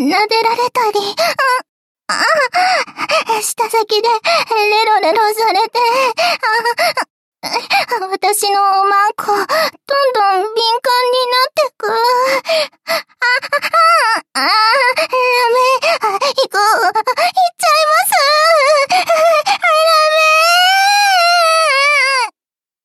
撫でられたり、舌先でレロレロされて、私のおまんこ、どんどん敏感になってく。